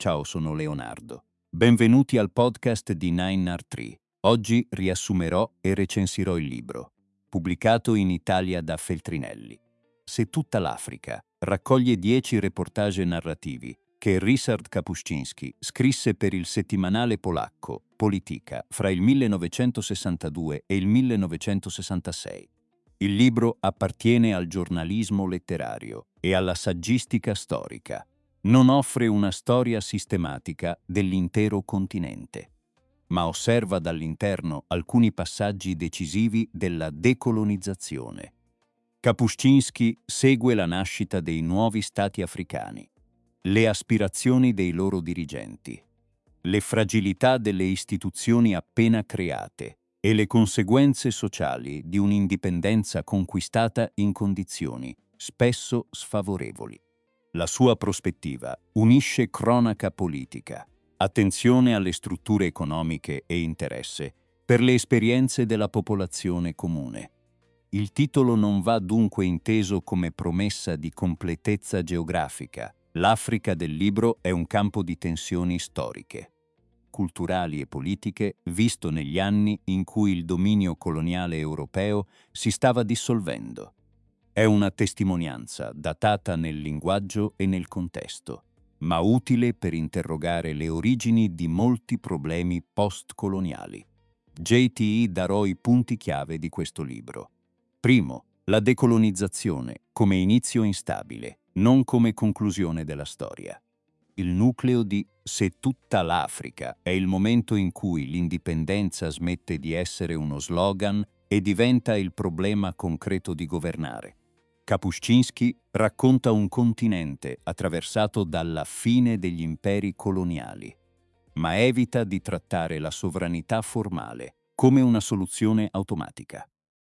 Ciao, sono Leonardo. Benvenuti al podcast di 9R3. Oggi riassumerò e recensirò il libro, pubblicato in Italia da Feltrinelli. Se tutta l'Africa raccoglie 10 reportage narrativi che Ryszard Kapuscinski scrisse per il settimanale polacco Polityka fra il 1962 e il 1966. Il libro appartiene al giornalismo letterario e alla saggistica storica. Non offre una storia sistematica dell'intero continente, ma osserva dall'interno alcuni passaggi decisivi della decolonizzazione. Kapuscinski segue la nascita dei nuovi stati africani, le aspirazioni dei loro dirigenti, le fragilità delle istituzioni appena create e le conseguenze sociali di un'indipendenza conquistata in condizioni spesso sfavorevoli. La sua prospettiva unisce cronaca politica, attenzione alle strutture economiche e interesse per le esperienze della popolazione comune. Il titolo non va dunque inteso come promessa di completezza geografica. L'Africa del libro è un campo di tensioni storiche, culturali e politiche, visto negli anni in cui il dominio coloniale europeo si stava dissolvendo. È una testimonianza datata nel linguaggio e nel contesto, ma utile per interrogare le origini di molti problemi post-coloniali. JTI darò i punti chiave di questo libro. Primo, la decolonizzazione come inizio instabile, non come conclusione della storia. Il nucleo di Se tutta l'Africa è il momento in cui l'indipendenza smette di essere uno slogan e diventa il problema concreto di governare. Kapuscinski racconta un continente attraversato dalla fine degli imperi coloniali, ma evita di trattare la sovranità formale come una soluzione automatica.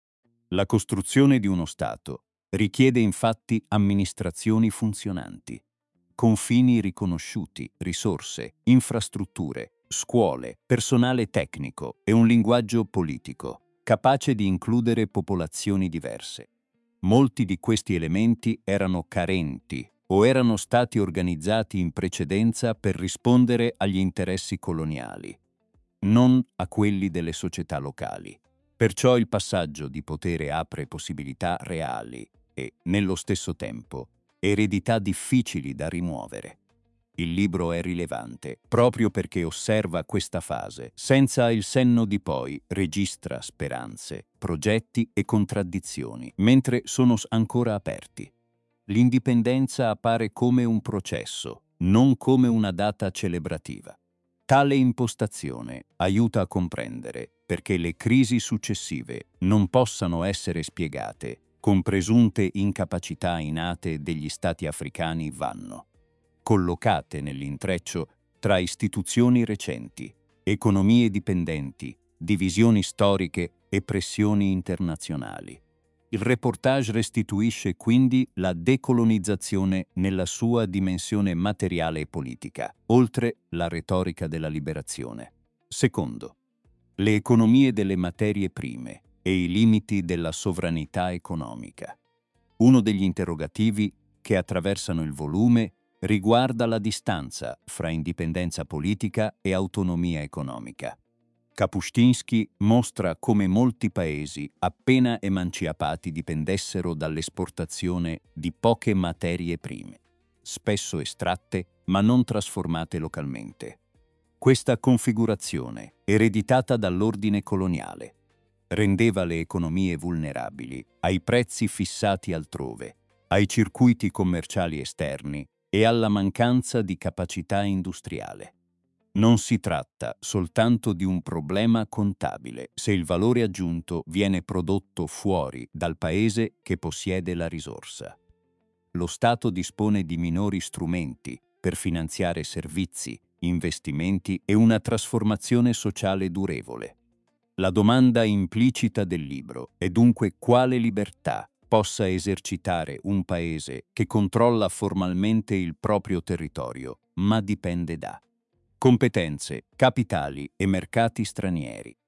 La costruzione di uno Stato richiede infatti amministrazioni funzionanti, confini riconosciuti, risorse, infrastrutture, scuole, personale tecnico e un linguaggio politico capace di includere popolazioni diverse. Molti di questi elementi erano carenti o erano stati organizzati in precedenza per rispondere agli interessi coloniali, non a quelli delle società locali. Perciò il passaggio di potere apre possibilità reali e, nello stesso tempo, eredità difficili da rimuovere. Il libro è rilevante proprio perché osserva questa fase, senza il senno di poi registra speranze, progetti e contraddizioni, mentre sono ancora aperti. L'indipendenza appare come un processo, non come una data celebrativa. Tale impostazione aiuta a comprendere perché le crisi successive non possano essere spiegate con presunte incapacità innate degli stati africani vanno collocate nell'intreccio tra istituzioni recenti, economie dipendenti, divisioni storiche e pressioni internazionali. Il reportage restituisce quindi la decolonizzazione nella sua dimensione materiale e politica, oltre la retorica della liberazione. Secondo, le economie delle materie prime e i limiti della sovranità economica. Uno degli interrogativi che attraversano il volume riguarda la distanza fra indipendenza politica e autonomia economica. Kapuscinski mostra come molti paesi appena emancipati dipendessero dall'esportazione di poche materie prime, spesso estratte ma non trasformate localmente. Questa configurazione, ereditata dall'ordine coloniale, rendeva le economie vulnerabili ai prezzi fissati altrove, ai circuiti commerciali esterni e alla mancanza di capacità industriale. Non si tratta soltanto di un problema contabile se il valore aggiunto viene prodotto fuori dal paese che possiede la risorsa. Lo Stato dispone di minori strumenti per finanziare servizi, investimenti e una trasformazione sociale durevole. La domanda implicita del libro è dunque quale libertà possa esercitare un paese che controlla formalmente il proprio territorio, ma dipende da competenze, capitali e mercati stranieri.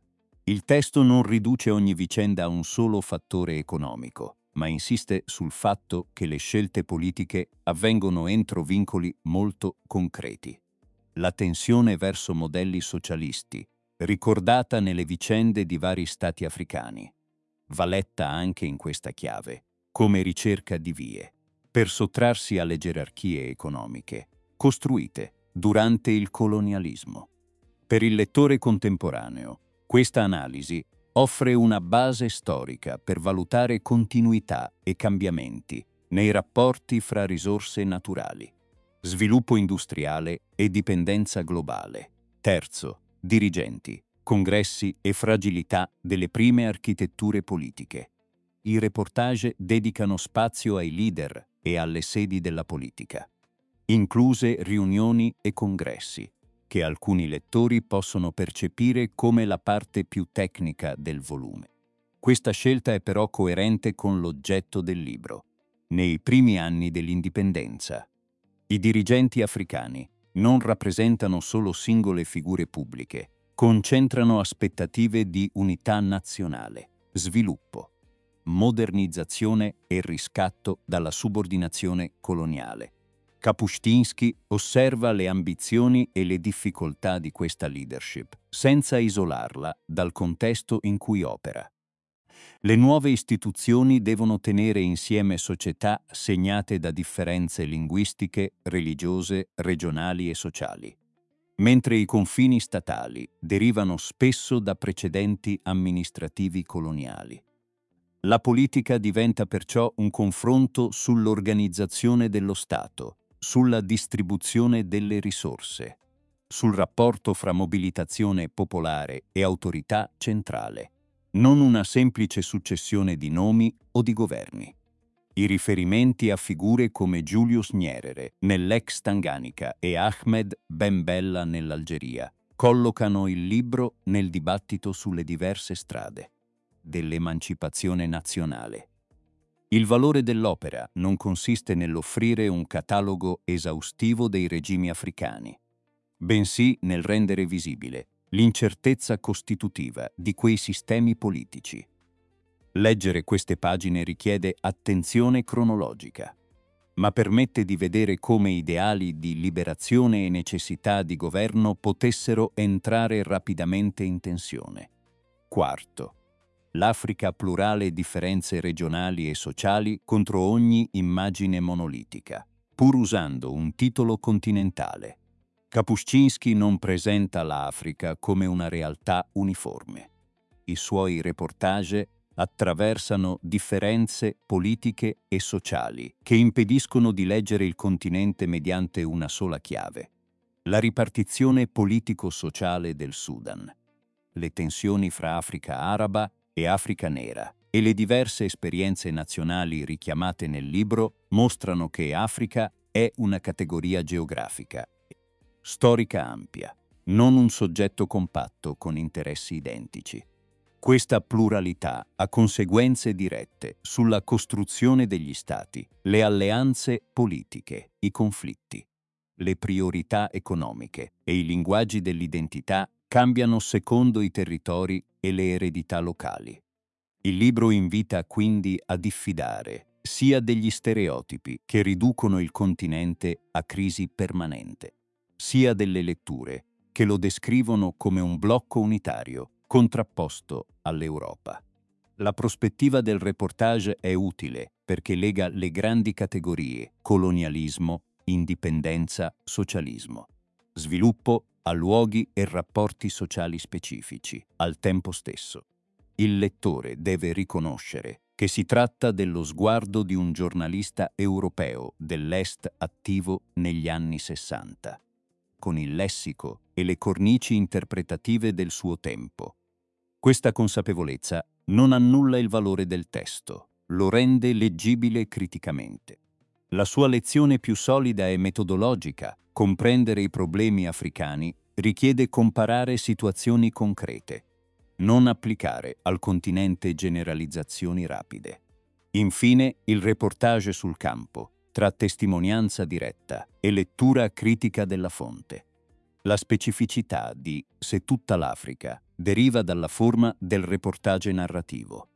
Il testo non riduce ogni vicenda a un solo fattore economico, ma insiste sul fatto che le scelte politiche avvengono entro vincoli molto concreti. la tensione verso modelli socialisti, ricordata nelle vicende di vari stati africani. Va letta anche in questa chiave, come ricerca di vie, per sottrarsi alle gerarchie economiche, costruite durante il colonialismo. Per il lettore contemporaneo, questa analisi offre una base storica per valutare continuità e cambiamenti nei rapporti fra risorse naturali, sviluppo industriale e dipendenza globale. Terzo, dirigenti, congressi e fragilità delle prime architetture politiche. I reportage dedicano spazio ai leader e alle sedi della politica, incluse riunioni e congressi, che alcuni lettori possono percepire come la parte più tecnica del volume. Questa scelta è però coerente con l'oggetto del libro. Nei primi anni dell'indipendenza, i dirigenti africani non rappresentano solo singole figure pubbliche, concentrano aspettative di unità nazionale, sviluppo, modernizzazione e riscatto dalla subordinazione coloniale. Kapuscinski osserva le ambizioni e le difficoltà di questa leadership, senza isolarla dal contesto in cui opera. Le nuove istituzioni devono tenere insieme società segnate da differenze linguistiche, religiose, regionali e sociali, mentre i confini statali derivano spesso da precedenti amministrativi coloniali. La politica diventa perciò un confronto sull'organizzazione dello Stato, sulla distribuzione delle risorse, sul rapporto fra mobilitazione popolare e autorità centrale, non una semplice successione di nomi o di governi. I riferimenti a figure come Julius Nyerere nell'ex Tanganica e Ahmed Ben Bella nell'Algeria collocano il libro nel dibattito sulle diverse strade dell'emancipazione nazionale. Il valore dell'opera non consiste nell'offrire un catalogo esaustivo dei regimi africani, bensì nel rendere visibile l'incertezza costitutiva di quei sistemi politici. Leggere queste pagine richiede attenzione cronologica, ma permette di vedere come ideali di liberazione e necessità di governo potessero entrare rapidamente in tensione. Quarto, l'Africa plurale differenze regionali e sociali contro ogni immagine monolitica, pur usando un titolo continentale. Kapuscinski non presenta l'Africa come una realtà uniforme. I suoi reportage attraversano differenze politiche e sociali che impediscono di leggere il continente mediante una sola chiave: la ripartizione politico-sociale del Sudan, le tensioni fra Africa araba e Africa nera e le diverse esperienze nazionali richiamate nel libro mostrano che Africa è una categoria geografica, storica ampia, non un soggetto compatto con interessi identici. Questa pluralità ha conseguenze dirette sulla costruzione degli stati, le alleanze politiche, i conflitti. Le priorità economiche e i linguaggi dell'identità cambiano secondo i territori e le eredità locali. Il libro invita quindi a diffidare sia degli stereotipi che riducono il continente a crisi permanente, sia delle letture che lo descrivono come un blocco unitario contrapposto all'Europa. La prospettiva del reportage è utile perché lega le grandi categorie colonialismo, indipendenza, socialismo, sviluppo a luoghi e rapporti sociali specifici, al tempo stesso. Il lettore deve riconoscere che si tratta dello sguardo di un giornalista europeo dell'Est attivo negli anni 60, con il lessico e le cornici interpretative del suo tempo. Questa consapevolezza non annulla il valore del testo, lo rende leggibile criticamente. La sua lezione più solida e metodologica, comprendere i problemi africani, richiede comparare situazioni concrete, non applicare al continente generalizzazioni rapide. Infine, il reportage sul campo, tra testimonianza diretta e lettura critica della fonte. La specificità di Se tutta l'Africa deriva dalla forma del reportage narrativo.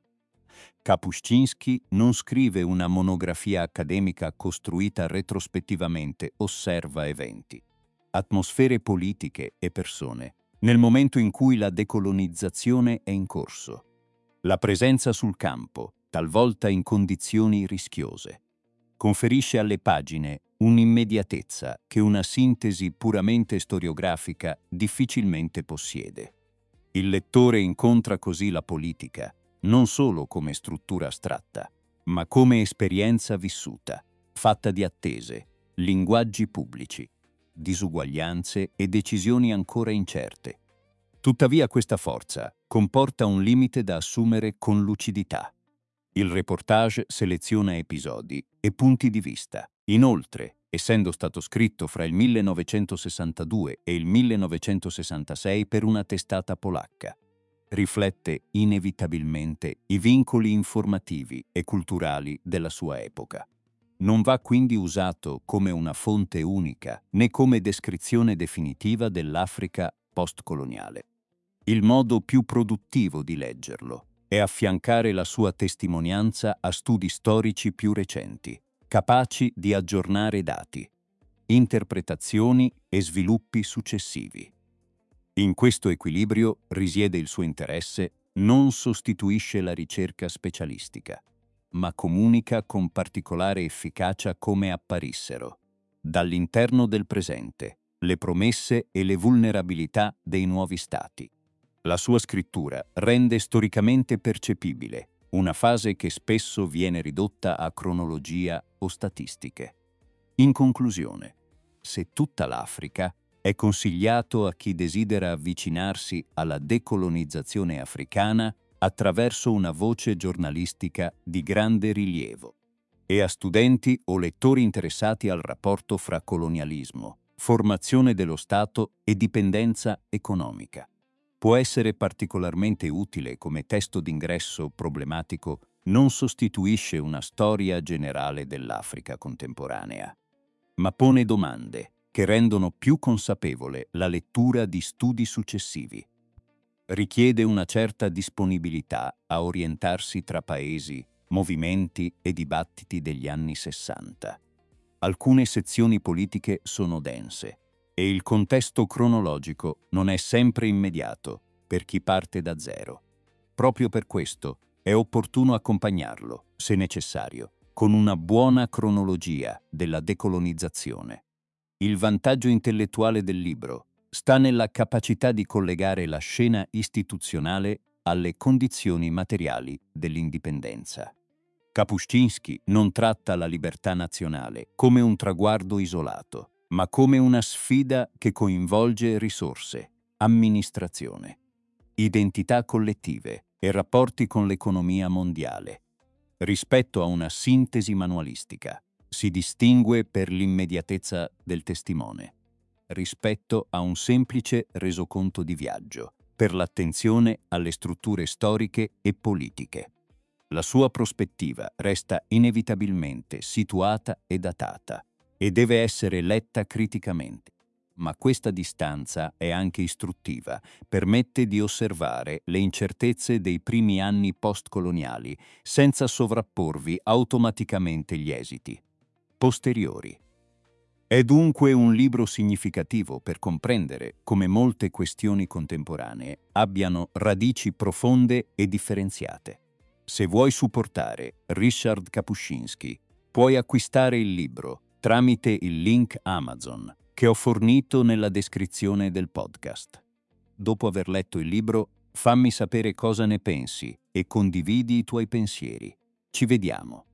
Kapuscinski non scrive una monografia accademica costruita retrospettivamente, osserva eventi. atmosfere politiche e persone, nel momento in cui la decolonizzazione è in corso. La presenza sul campo, talvolta in condizioni rischiose, conferisce alle pagine un'immediatezza che una sintesi puramente storiografica difficilmente possiede. Il lettore incontra così la politica non solo come struttura astratta, ma come esperienza vissuta, fatta di attese, linguaggi pubblici, disuguaglianze e decisioni ancora incerte. Tuttavia questa forza comporta un limite da assumere con lucidità. Il reportage seleziona episodi e punti di vista. Inoltre, essendo stato scritto fra il 1962 e il 1966 per una testata polacca, riflette inevitabilmente i vincoli informativi e culturali della sua epoca. Non va quindi usato come una fonte unica né come descrizione definitiva dell'Africa postcoloniale. Il modo più produttivo di leggerlo è affiancare la sua testimonianza a studi storici più recenti, capaci di aggiornare dati, interpretazioni e sviluppi successivi. In questo equilibrio risiede il suo interesse, non sostituisce la ricerca specialistica, ma comunica con particolare efficacia come apparissero, dall'interno del presente, le promesse e le vulnerabilità dei nuovi stati. La sua scrittura rende storicamente percepibile una fase che spesso viene ridotta a cronologia o statistiche. In conclusione, Se tutta l'Africa è consigliato a chi desidera avvicinarsi alla decolonizzazione africana attraverso una voce giornalistica di grande rilievo e a studenti o lettori interessati al rapporto fra colonialismo, formazione dello Stato e dipendenza economica. Può essere particolarmente utile come testo d'ingresso problematico, non sostituisce una storia generale dell'Africa contemporanea, ma pone domande che rendono più consapevole la lettura di studi successivi. Richiede una certa disponibilità a orientarsi tra paesi, movimenti e dibattiti degli anni 60. Alcune sezioni politiche sono dense e il contesto cronologico non è sempre immediato per chi parte da zero. Proprio per questo è opportuno accompagnarlo, se necessario, con una buona cronologia della decolonizzazione. Il vantaggio intellettuale del libro sta nella capacità di collegare la scena istituzionale alle condizioni materiali dell'indipendenza. Kapuscinski non tratta la libertà nazionale come un traguardo isolato, ma come una sfida che coinvolge risorse, amministrazione, identità collettive e rapporti con l'economia mondiale. Rispetto a una sintesi manualistica, si distingue per l'immediatezza del testimone, rispetto a un semplice resoconto di viaggio, per l'attenzione alle strutture storiche e politiche. La sua prospettiva resta inevitabilmente situata e datata e deve essere letta criticamente. Ma questa distanza è anche istruttiva, permette di osservare le incertezze dei primi anni postcoloniali senza sovrapporvi automaticamente gli esiti posteriori. È dunque un libro significativo per comprendere come molte questioni contemporanee abbiano radici profonde e differenziate. Se vuoi supportare Ryszard Kapuscinski, puoi acquistare il libro tramite il link Amazon che ho fornito nella descrizione del podcast. Dopo aver letto il libro, fammi sapere cosa ne pensi e condividi i tuoi pensieri. Ci vediamo.